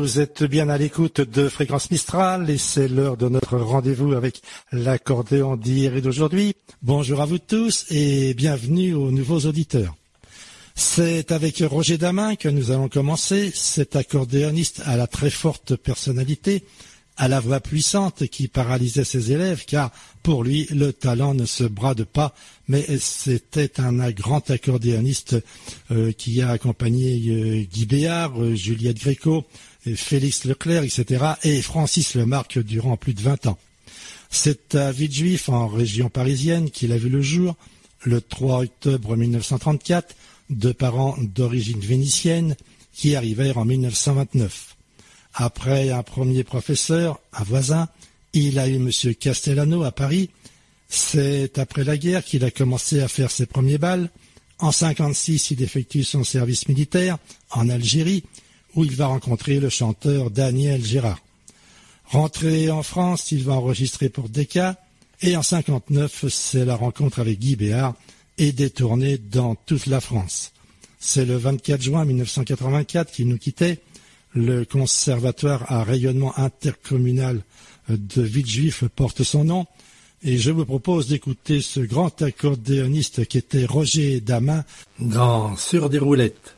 Vous êtes bien à l'écoute de Fréquence Mistral et c'est l'heure de notre rendez-vous avec l'accordéon d'hier et d'aujourd'hui. Bonjour à vous tous et bienvenue aux nouveaux auditeurs. C'est avec Roger Damin que nous allons commencer. Cet accordéoniste à la très forte personnalité, à la voix puissante qui paralysait ses élèves, car pour lui, le talent ne se brade pas, mais c'était un grand accordéoniste qui a accompagné Guy Béard, Juliette Gréco, Félix Leclerc, etc., et Francis Lemarque durant plus de 20 ans. C'est à Villejuif, en région parisienne, qu'il a vu le jour, le 3 octobre 1934, de parents d'origine vénitienne qui arrivèrent en 1929. Après un premier professeur, un voisin, il a eu M. Castellano à Paris. C'est après la guerre qu'il a commencé à faire ses premiers bals. En 1956, il effectue son service militaire en Algérie, où il va rencontrer le chanteur Daniel Gérard. Rentré en France, il va enregistrer pour Decca, et en 1959, c'est la rencontre avec Guy Béard et des tournées dans toute la France. C'est le 24 juin 1984 qu'il nous quittait. Le conservatoire à rayonnement intercommunal de Villejuif porte son nom et je vous propose d'écouter ce grand accordéoniste qui était Roger Damin dans Sur des roulettes.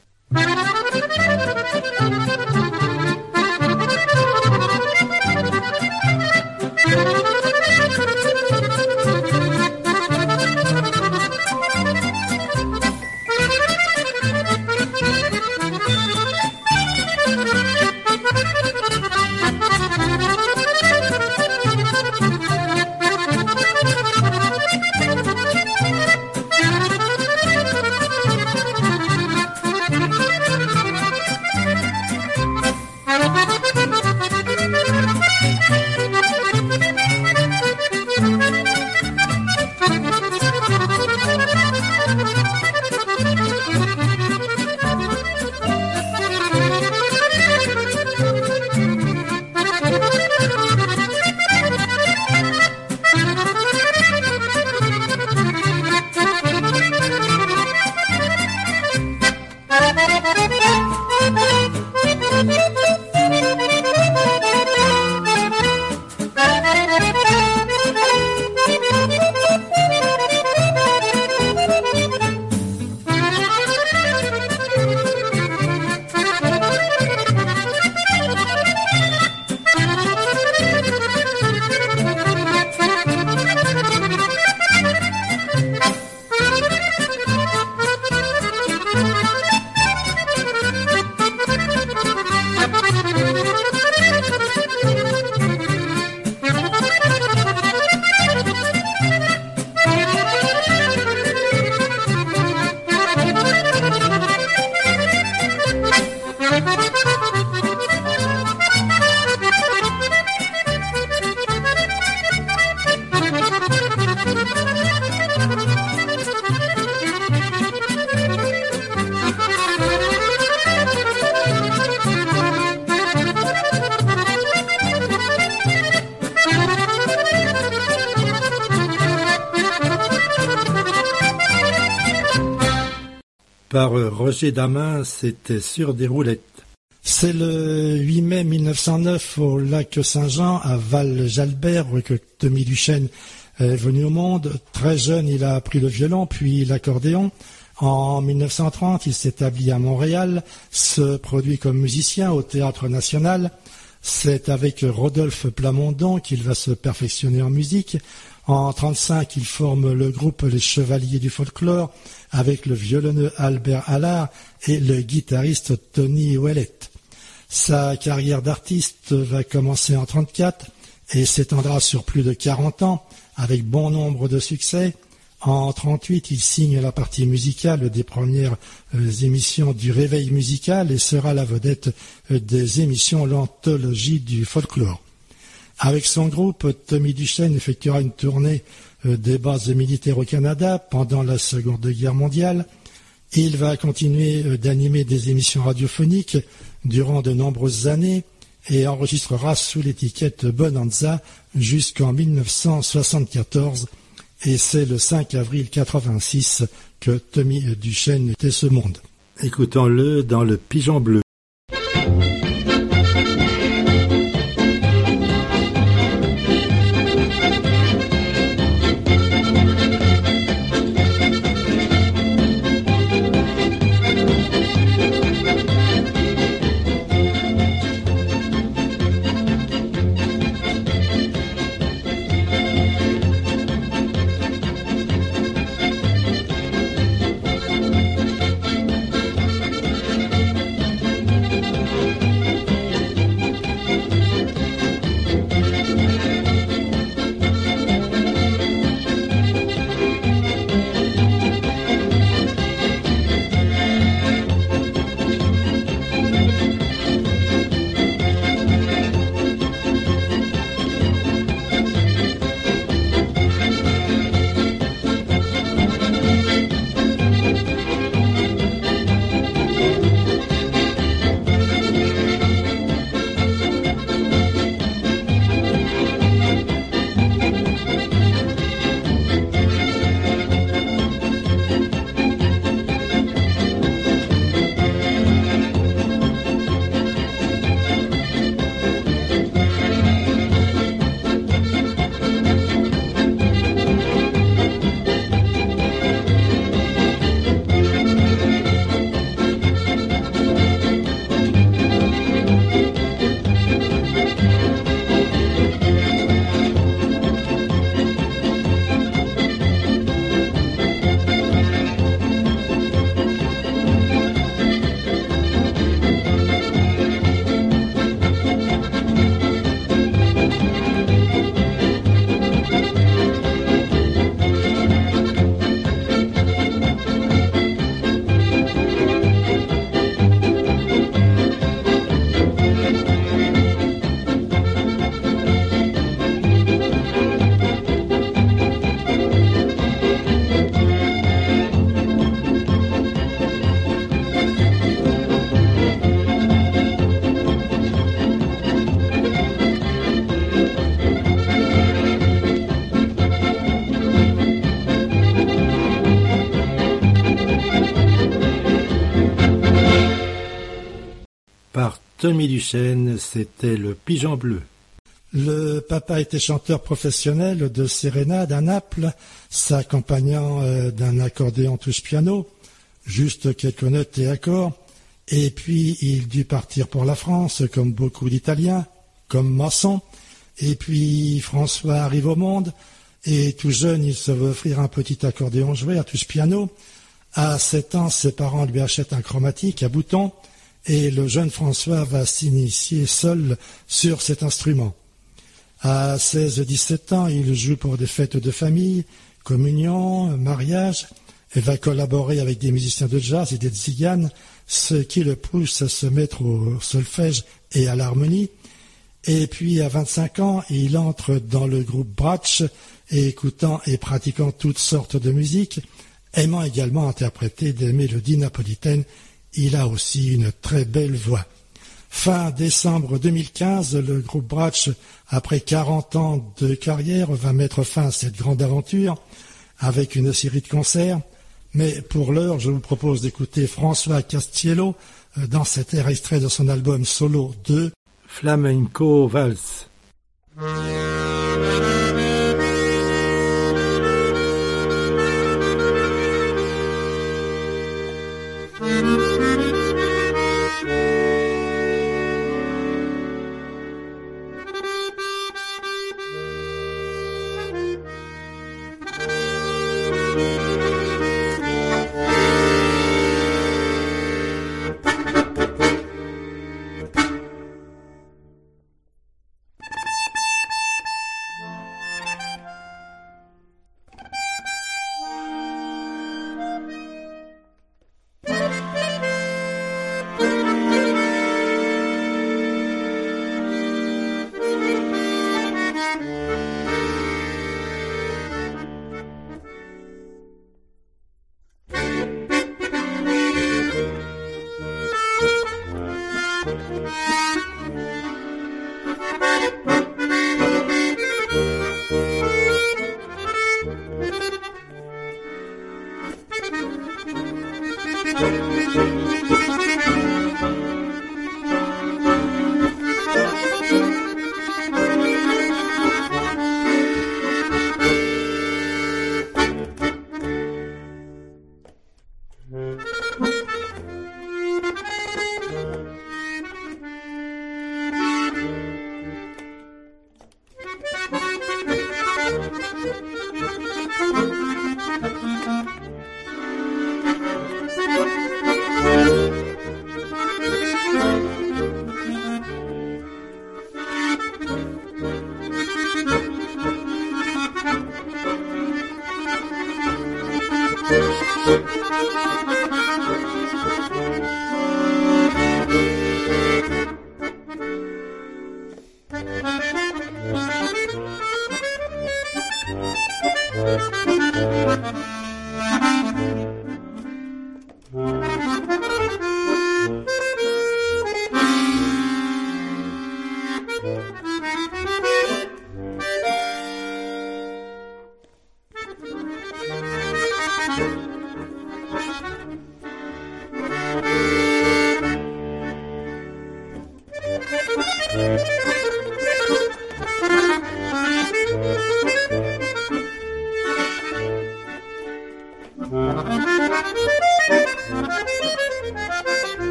Par Roger Damin, c'était Sur des roulettes. C'est le 8 mai 1909 au lac Saint-Jean, à Val-Jalbert, que Tommy Duchesne est venu au monde. Très jeune, il a appris le violon, puis l'accordéon. En 1930, il s'établit à Montréal, se produit comme musicien au Théâtre National. C'est avec Rodolphe Plamondon qu'il va se perfectionner en musique. En 1935, il forme le groupe Les Chevaliers du Folklore avec le violonneux Albert Allard et le guitariste Tony Ouellette. Sa carrière d'artiste va commencer en 1934 et s'étendra sur plus de 40 ans avec bon nombre de succès. En 1938, il signe la partie musicale des premières émissions du Réveil musical et sera la vedette des émissions L'Anthologie du Folklore. Avec son groupe, Tommy Duchesne effectuera une tournée des bases militaires au Canada pendant la Seconde Guerre mondiale. Il va continuer d'animer des émissions radiophoniques durant de nombreuses années et enregistrera sous l'étiquette Bonanza jusqu'en 1974. Et c'est le 5 avril 1986 que Tommy Duchesne était ce monde. Écoutons-le dans Le Pigeon Bleu. Tommy Duchesne, c'était le Pigeon bleu. Le papa était chanteur professionnel de sérénade à Naples, s'accompagnant d'un accordéon touche-piano, juste quelques notes et accords, et puis il dut partir pour la France, comme beaucoup d'Italiens, comme Masson, et puis François arrive au monde, et tout jeune il se veut offrir un petit accordéon joué à touche-piano. À 7 ans, ses parents lui achètent un chromatique à boutons, et le jeune François va s'initier seul sur cet instrument. À 16-17 ans, il joue pour des fêtes de famille, communion, mariage, et va collaborer avec des musiciens de jazz et des tziganes, ce qui le pousse à se mettre au solfège et à l'harmonie. Et puis à 25 ans, il entre dans le groupe Bratsch, écoutant et pratiquant toutes sortes de musique, aimant également interpréter des mélodies napolitaines. Il a aussi une très belle voix. Fin décembre 2015, le groupe Bratsch, après 40 ans de carrière, va mettre fin à cette grande aventure avec une série de concerts. Mais pour l'heure, je vous propose d'écouter François Castiello dans cet air extrait de son album solo 2, Flamenco Valse.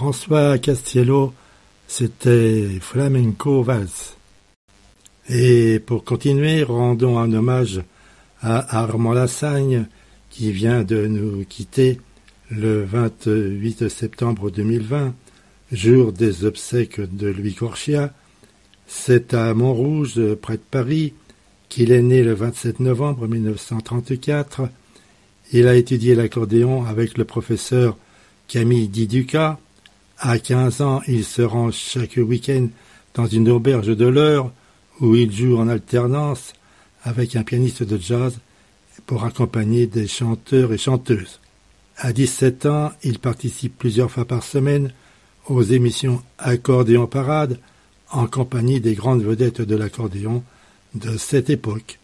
François Castiello, c'était Flamenco Valse. Et pour continuer, rendons un hommage à Armand Lassagne, qui vient de nous quitter le 28 septembre 2020, jour des obsèques de Louis Corchia. C'est à Montrouge, près de Paris, qu'il est né le 27 novembre 1934. Il a étudié l'accordéon avec le professeur Camille Diduca. À 15 ans, il se rend chaque week-end dans une auberge de l'Eure où il joue en alternance avec un pianiste de jazz pour accompagner des chanteurs et chanteuses. À 17 ans, il participe plusieurs fois par semaine aux émissions Accordéon Parade en compagnie des grandes vedettes de l'accordéon de cette époque.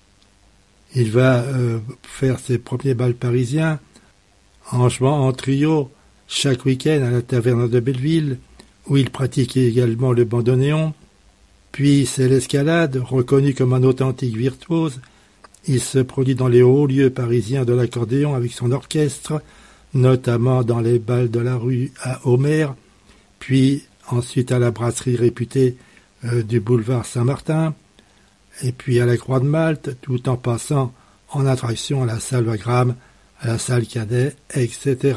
Il va faire ses premiers bals parisiens en jouant en trio chaque week-end à la taverne de Belleville, où il pratique également le bandoneon. Puis c'est l'escalade, reconnu comme un authentique virtuose. Il se produit dans les hauts lieux parisiens de l'accordéon avec son orchestre, notamment dans les bals de la rue à Homer, puis ensuite à la brasserie réputée du boulevard Saint-Martin, et puis à la Croix de Malte, tout en passant en attraction à la salle Wagram, à la salle Cadet, etc.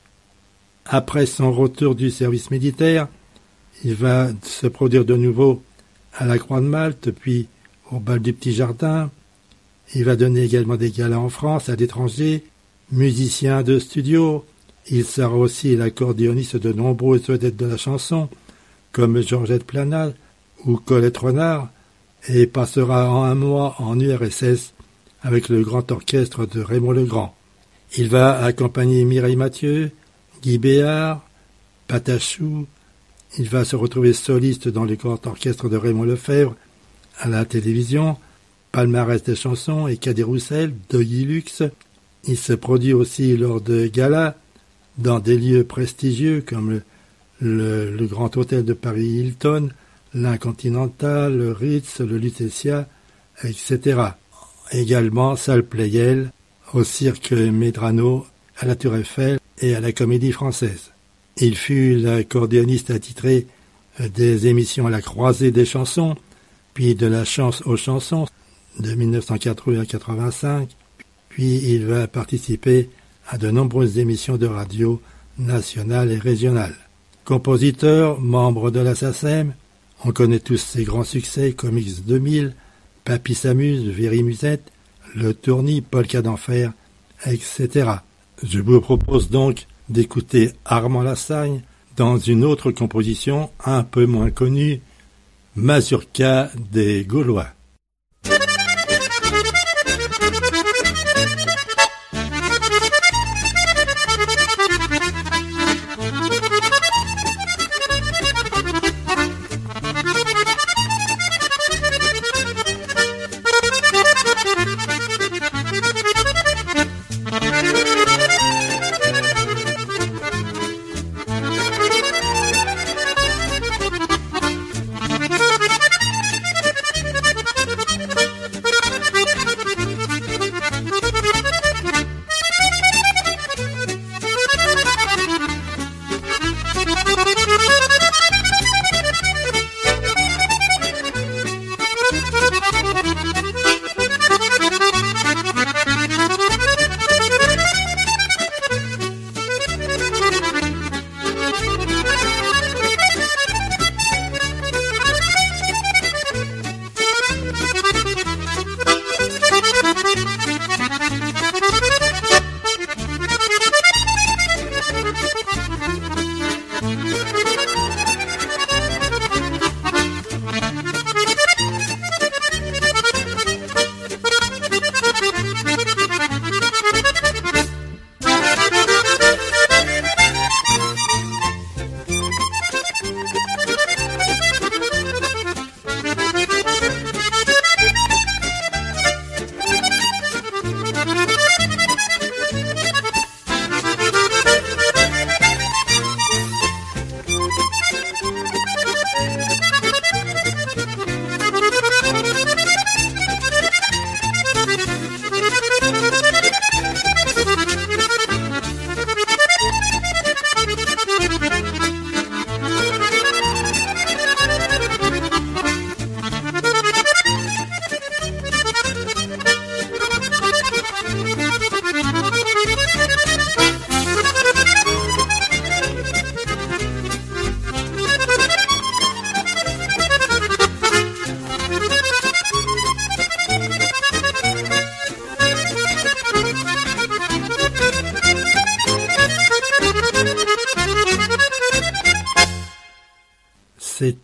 Après son retour du service militaire, il va se produire de nouveau à la Croix de Malte, puis au bal du Petit Jardin. Il va donner également des galas en France, à l'étranger. Musicien de studio, il sera aussi l'accordéoniste de nombreuses vedettes de la chanson, comme Georgette Planat ou Colette Renard, et passera en un mois en URSS avec le grand orchestre de Raymond Legrand. Il va accompagner Mireille Mathieu, Guy Béard, Patachou. Il va se retrouver soliste dans le grand orchestre de Raymond Lefebvre à la télévision, palmarès des chansons et Cadet Roussel, Doggy Lux. Il se produit aussi lors de galas dans des lieux prestigieux comme le Grand Hôtel de Paris Hilton, l'Incontinental, le Ritz, le Lutetia, etc. Également salle Pleyel, au Cirque Medrano, à la Tour Eiffel et à la Comédie Française. Il fut l'accordéoniste attitré des émissions à la croisée des chansons, puis de la chance aux chansons de 1980 à 85, puis il va participer à de nombreuses émissions de radio nationales et régionales. Compositeur, membre de la SACEM, on connaît tous ses grands succès comme X2000, Papy s'amuse, Véry Musette, Le Tournis, Polka d'Enfer, etc. Je vous propose donc d'écouter Armand Lassagne dans une autre composition un peu moins connue, Mazurka des Gaulois.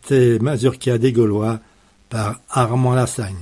c'était Mazurka des Gaulois par Armand Lassagne.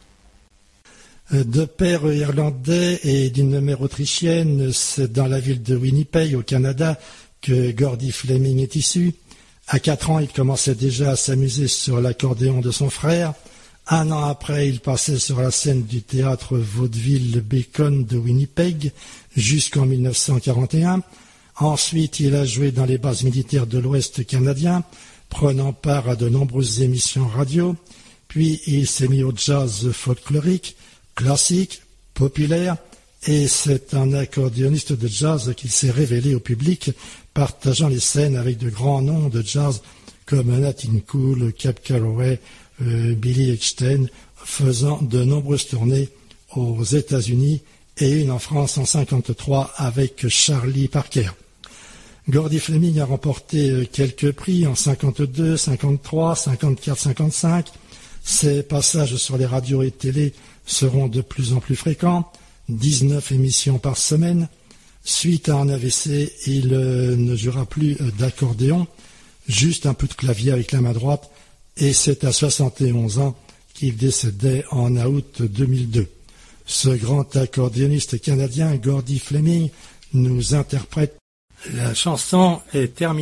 De père irlandais et d'une mère autrichienne, c'est dans la ville de Winnipeg, au Canada, que Gordy Fleming est issu. À 4 ans, il commençait déjà à s'amuser sur l'accordéon de son frère. 1 an après, il passait sur la scène du théâtre vaudeville Bacon de Winnipeg jusqu'en 1941. Ensuite, il a joué dans les bases militaires de l'Ouest canadien, prenant part à de nombreuses émissions radio. Puis, il s'est mis au jazz folklorique, classique, populaire, et c'est un accordéoniste de jazz qu'il s'est révélé au public, partageant les scènes avec de grands noms de jazz comme Nat King Cole, Cab Calloway, Billy Eckstein, faisant de nombreuses tournées aux États-Unis et une en France en 1953 avec Charlie Parker. Gordy Fleming a remporté quelques prix en 52, 53, 54, 55. Ses passages sur les radios et télé seront de plus en plus fréquents, 19 émissions par semaine. Suite à un AVC, il ne jouera plus d'accordéon, juste un peu de clavier avec la main droite, et c'est à 71 ans qu'il décédait en août 2002. Ce grand accordéoniste canadien, Gordy Fleming, nous interprète « La chanson est terminée ».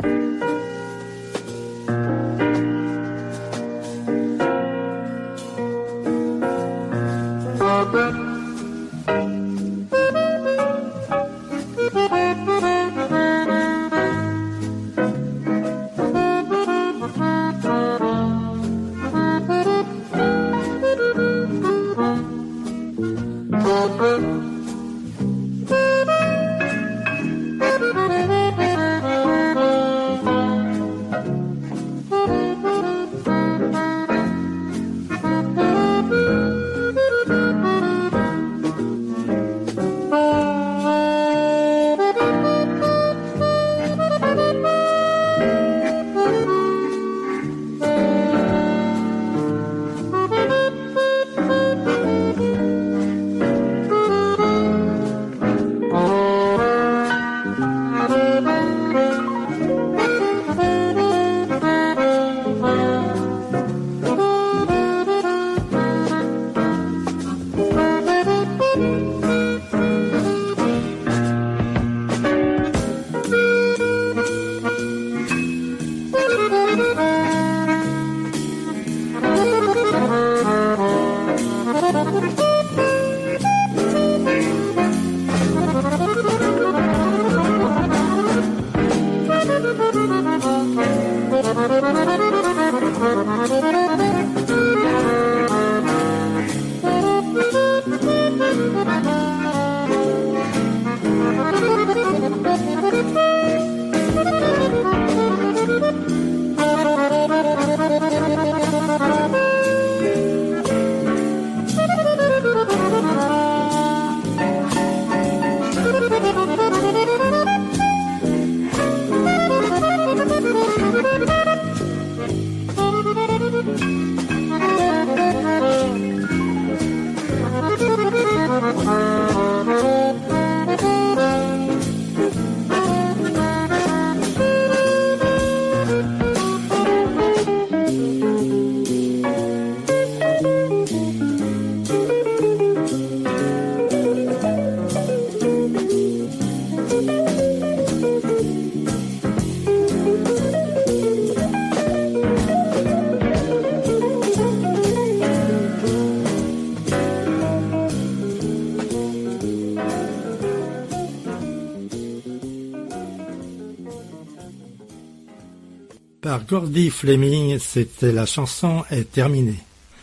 Par Gordy Fleming, c'était La chanson est terminée.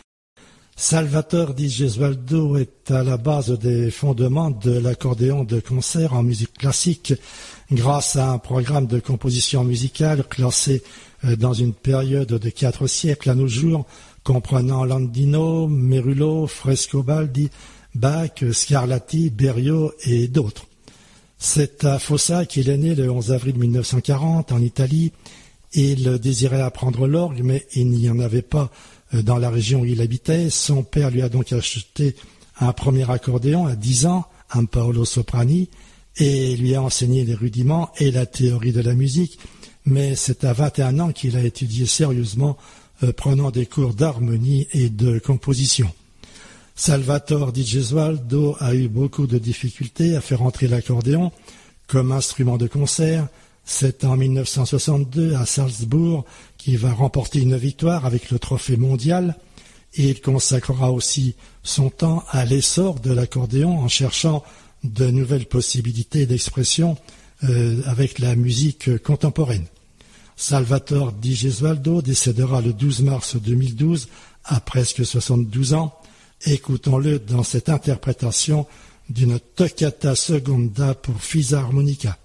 Salvatore Di Gesualdo est à la base des fondements de l'accordéon de concert en musique classique grâce à un programme de composition musicale classé dans une période de 4 siècles à nos jours, comprenant Landino, Merullo, Frescobaldi, Bach, Scarlatti, Berio et d'autres. C'est à Fossa qu'il est né le 11 avril 1940 en Italie. Il désirait apprendre l'orgue, mais il n'y en avait pas dans la région où il habitait. Son père lui a donc acheté un premier accordéon à 10 ans, un Paolo Soprani, et lui a enseigné les rudiments et la théorie de la musique, mais c'est à 21 ans qu'il a étudié sérieusement, prenant des cours d'harmonie et de composition. Salvatore Di Gesualdo a eu beaucoup de difficultés à faire entrer l'accordéon comme instrument de concert. C'est en 1962 à Salzbourg qu'il va remporter une victoire avec le trophée mondial, et il consacrera aussi son temps à l'essor de l'accordéon en cherchant de nouvelles possibilités d'expression avec la musique contemporaine. Salvatore Di Gesualdo décédera le 12 mars 2012 à presque 72 ans. Écoutons-le dans cette interprétation d'une toccata seconda pour fisarmonica.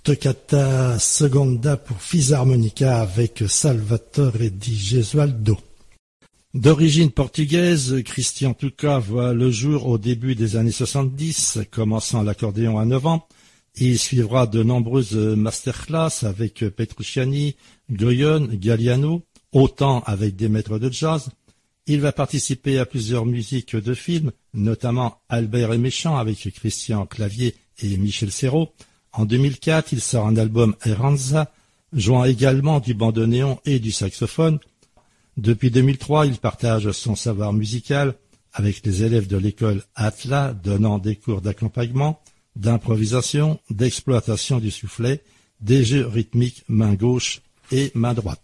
Toccata Seconda pour Fisarmonica avec Salvatore Di Gesualdo. D'origine portugaise, Christian Tuca voit le jour au début des années 70, commençant l'accordéon à 9 ans. Il suivra de nombreuses masterclass avec Petrucciani, Goyon, Galliano, autant avec des maîtres de jazz. Il va participer à plusieurs musiques de films, notamment Albert et Méchant avec Christian Clavier et Michel Serrault. En 2004, il sort un album Erranza, jouant également du bandoneon et du saxophone. Depuis 2003, il partage son savoir musical avec les élèves de l'école Atla, donnant des cours d'accompagnement, d'improvisation, d'exploitation du soufflet, des jeux rythmiques main gauche et main droite.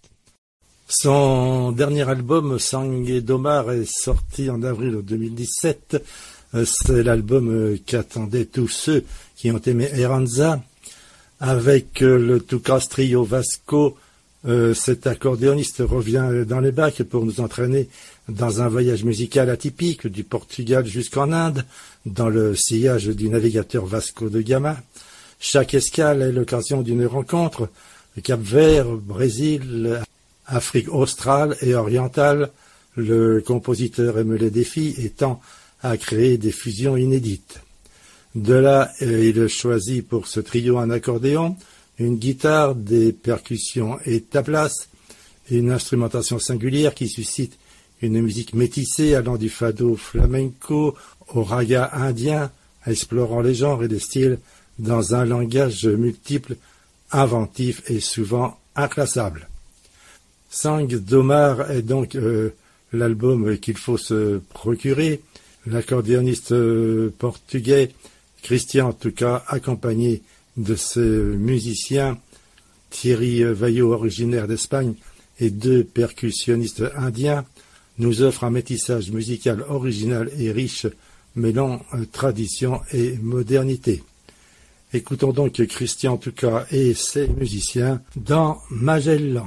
Son dernier album, Sangue d'Omar, est sorti en avril 2017. C'est l'album qu'attendaient tous ceux qui ont aimé Erranza. Avec le Tucas Trio Vasco, cet accordéoniste revient dans les bacs pour nous entraîner dans un voyage musical atypique du Portugal jusqu'en Inde, dans le sillage du navigateur Vasco de Gama. Chaque escale est l'occasion d'une rencontre. Cap-Vert, Brésil, Afrique australe et orientale, le compositeur aime les défis et tend à créer des fusions inédites. De là, il choisit pour ce trio un accordéon, une guitare, des percussions et tablas, une instrumentation singulière qui suscite une musique métissée allant du fado flamenco au raga indien, explorant les genres et les styles dans un langage multiple, inventif et souvent inclassable. Sangue d'Omar est donc l'album qu'il faut se procurer. L'accordéoniste portugais Christian Tuca, accompagné de ses musiciens Thierry Vaillot, originaire d'Espagne, et 2 percussionnistes indiens, nous offre un métissage musical original et riche, mêlant tradition et modernité. Écoutons donc Christian Tuca et ses musiciens dans Magellan.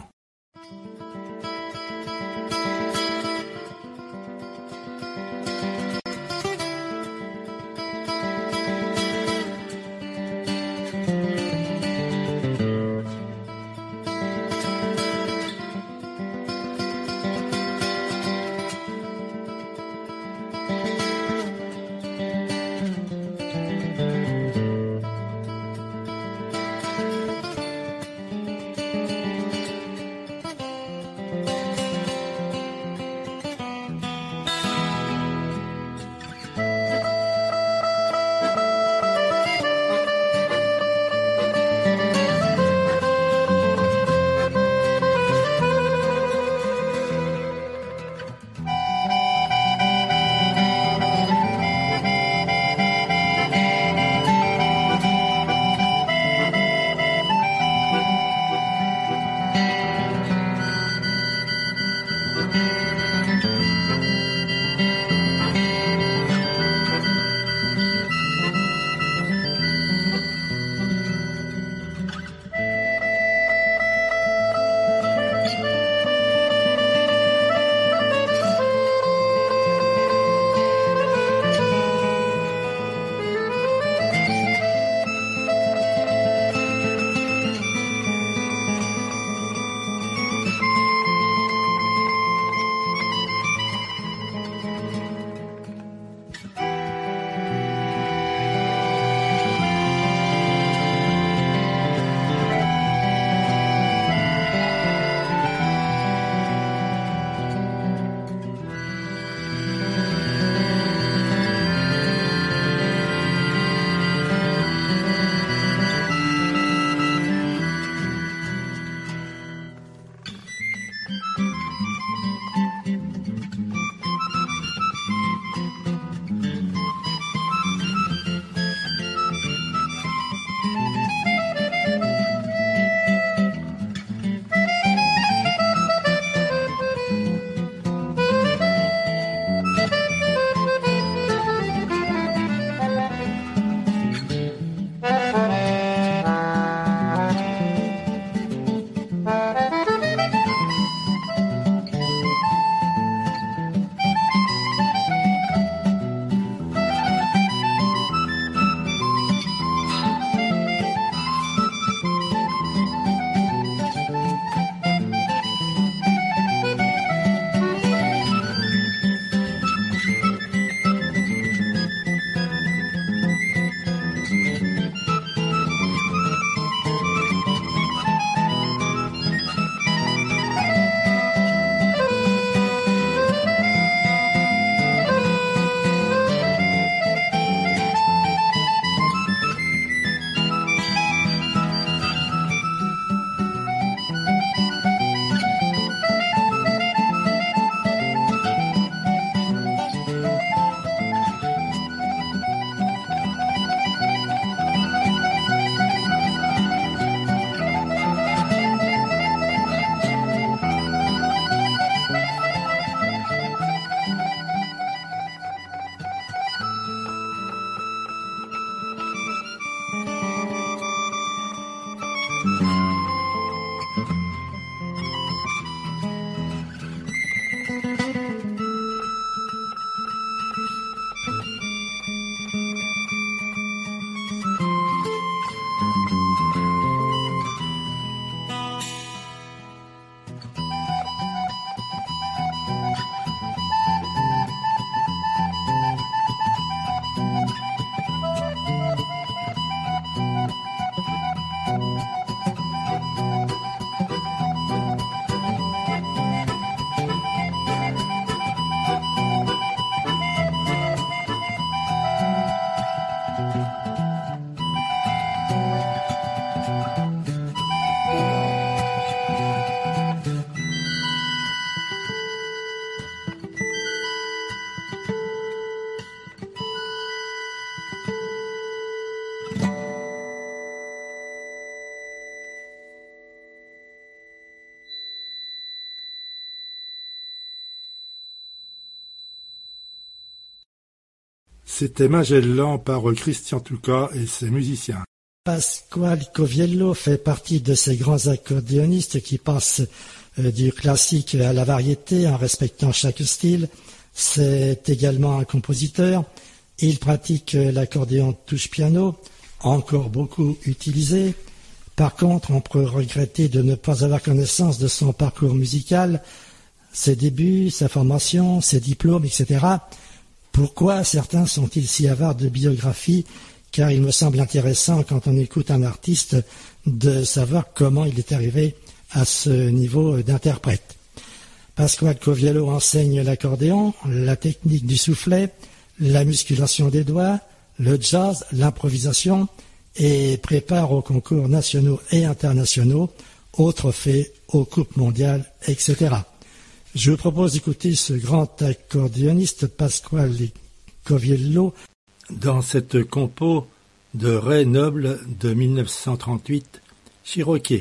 C'était Magellan par Christian Touka et ses musiciens. Pasquale Coviello fait partie de ces grands accordéonistes qui passent du classique à la variété en respectant chaque style. C'est également un compositeur. Il pratique l'accordéon touche-piano, encore beaucoup utilisé. Par contre, on peut regretter de ne pas avoir connaissance de son parcours musical, ses débuts, sa formation, ses diplômes, etc. Pourquoi certains sont-ils si avares de biographie? Car il me semble intéressant, quand on écoute un artiste, de savoir comment il est arrivé à ce niveau d'interprète. Pasquale Coviello enseigne l'accordéon, la technique du soufflet, la musculation des doigts, le jazz, l'improvisation, et prépare aux concours nationaux et internationaux, aux trophées, aux coupes mondiales, etc. Je vous propose d'écouter ce grand accordéoniste Pasquale Coviello dans cette compo de Ré Noble de 1938, Cherokee.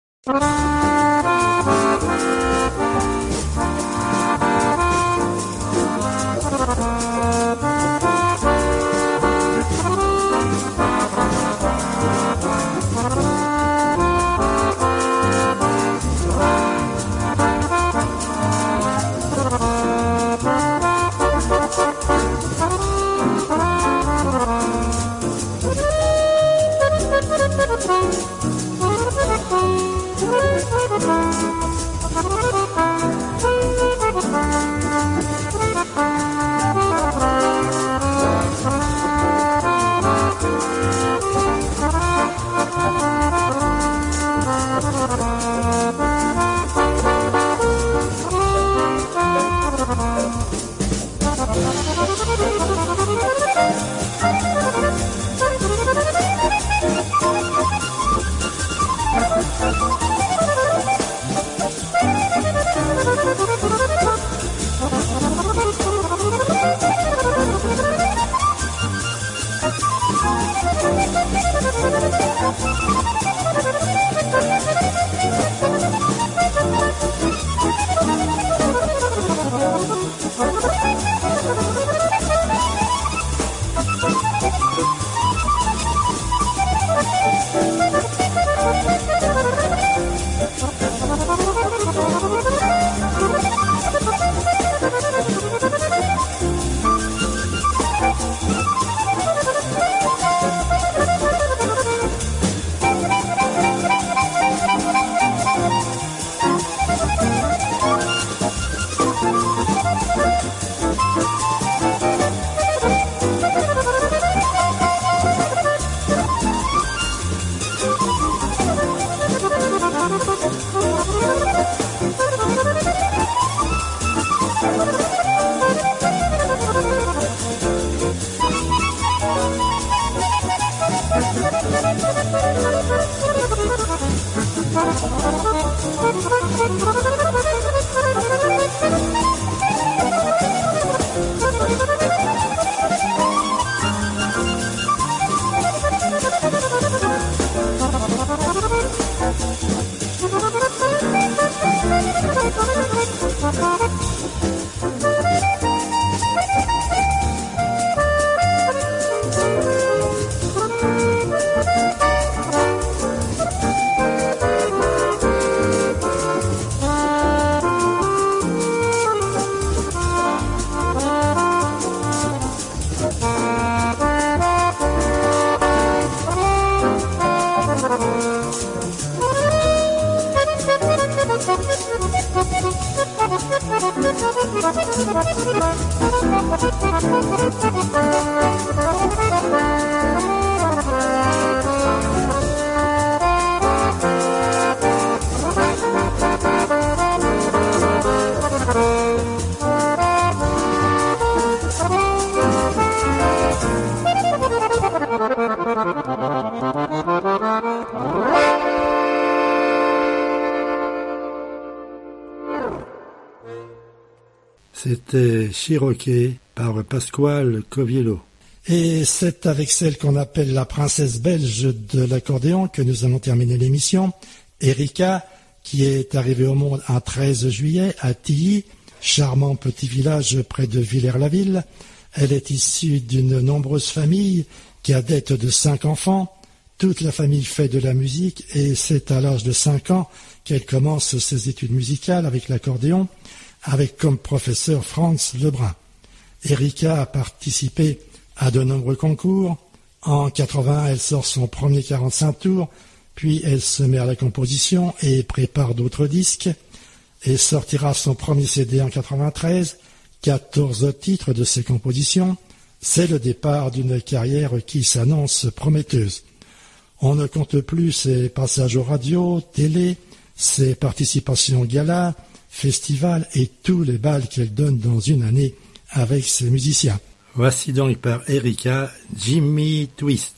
C'était Cherokee par Pasquale Coviello. Et c'est avec celle qu'on appelle la princesse belge de l'accordéon que nous allons terminer l'émission, Erika, qui est arrivée au monde un 13 juillet à Tilly, charmant petit village près de Villers-la-Ville. Elle est issue d'une nombreuse famille, cadette de 5 enfants. Toute la famille fait de la musique et c'est à l'âge de 5 ans qu'elle commence ses études musicales avec l'accordéon, avec comme professeur Franz Lebrun. Erika a participé à de nombreux concours. En 80, elle sort son premier 45 tours, puis elle se met à la composition et prépare d'autres disques, et sortira son premier CD en 93, 14 titres de ses compositions. C'est le départ d'une carrière qui s'annonce prometteuse. On ne compte plus ses passages aux radios, télé, ses participations au gala, festivals et tous les bals qu'elle donne dans une année avec ses musiciens. Voici donc par Erika, Jimmy Twist.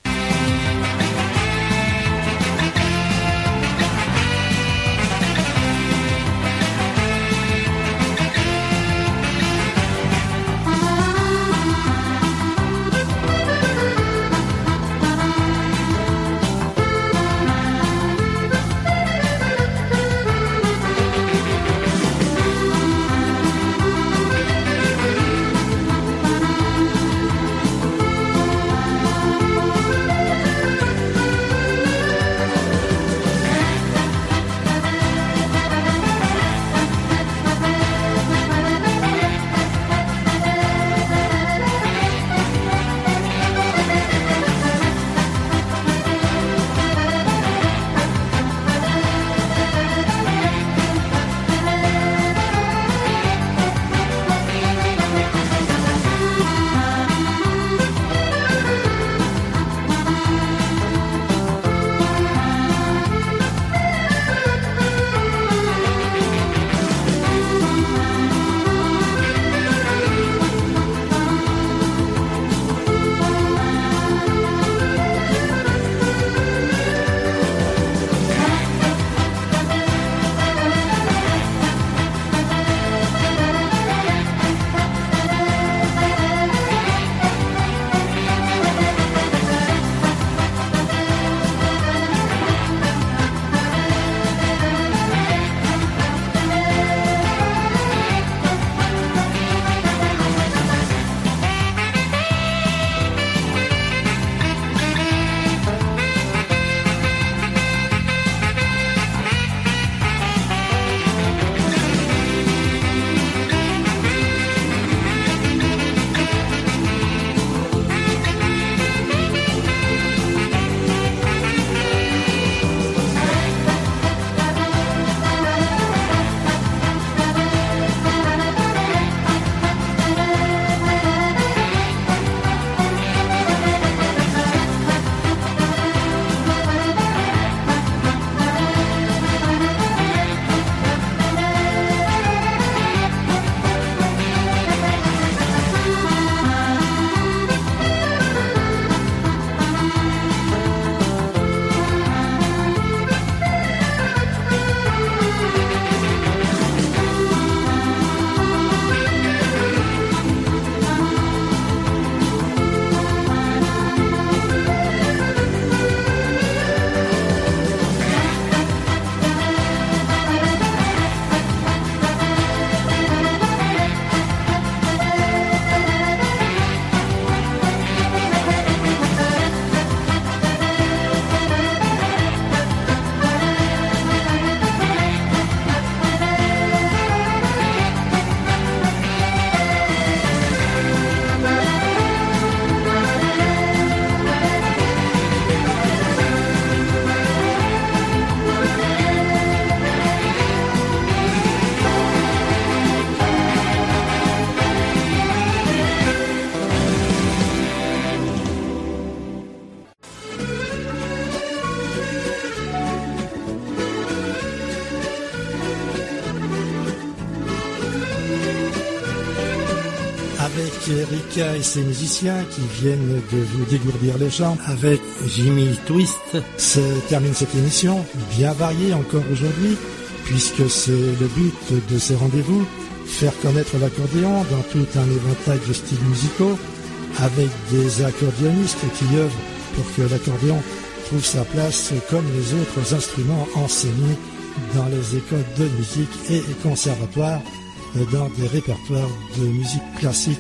Erika et ses musiciens qui viennent de vous dégourdir les jambes avec Jimmy Twist. Se termine cette émission, bien variée encore aujourd'hui, puisque c'est le but de ces rendez-vous, faire connaître l'accordéon dans tout un éventail de styles musicaux, avec des accordéonistes qui œuvrent pour que l'accordéon trouve sa place comme les autres instruments enseignés dans les écoles de musique et conservatoires, dans des répertoires de musique classique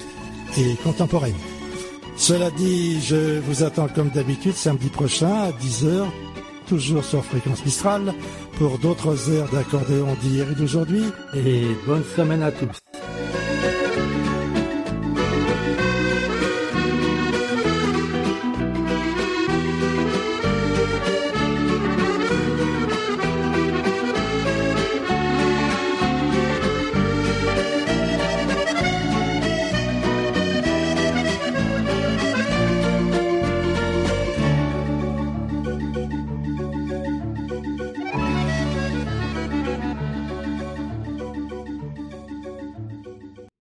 et contemporaine. Cela dit, je vous attends comme d'habitude samedi prochain à 10h, toujours sur Fréquence Mistral, pour d'autres airs d'accordéon d'hier et d'aujourd'hui. Et bonne semaine à tous.